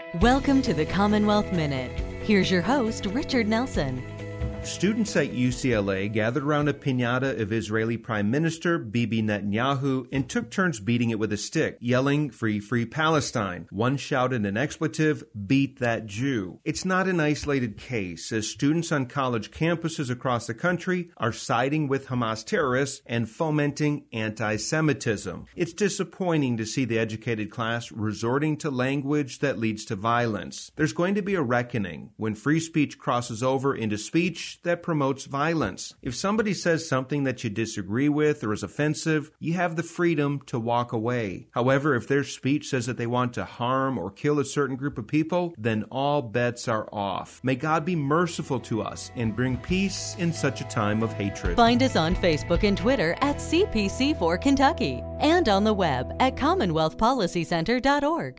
Welcome to the Commonwealth Minute. Here's your host, Richard Nelson. Students at UCLA gathered around a piñata of Israeli Prime Minister Bibi Netanyahu and took turns beating it with a stick, yelling, "Free, free Palestine." One shouted an expletive, "Beat that Jew." It's not an isolated case, as students on college campuses across the country are siding with Hamas terrorists and fomenting anti-Semitism. It's disappointing to see the educated class resorting to language that leads to violence. There's going to be a reckoning when free speech crosses over into speech that promotes violence. If somebody says something that you disagree with or is offensive, you have the freedom to walk away. However, if their speech says that they want to harm or kill a certain group of people, then all bets are off. May God be merciful to us and bring peace in such a time of hatred. Find us on Facebook and Twitter at CPC4 Kentucky and on the web at CommonwealthPolicyCenter.org.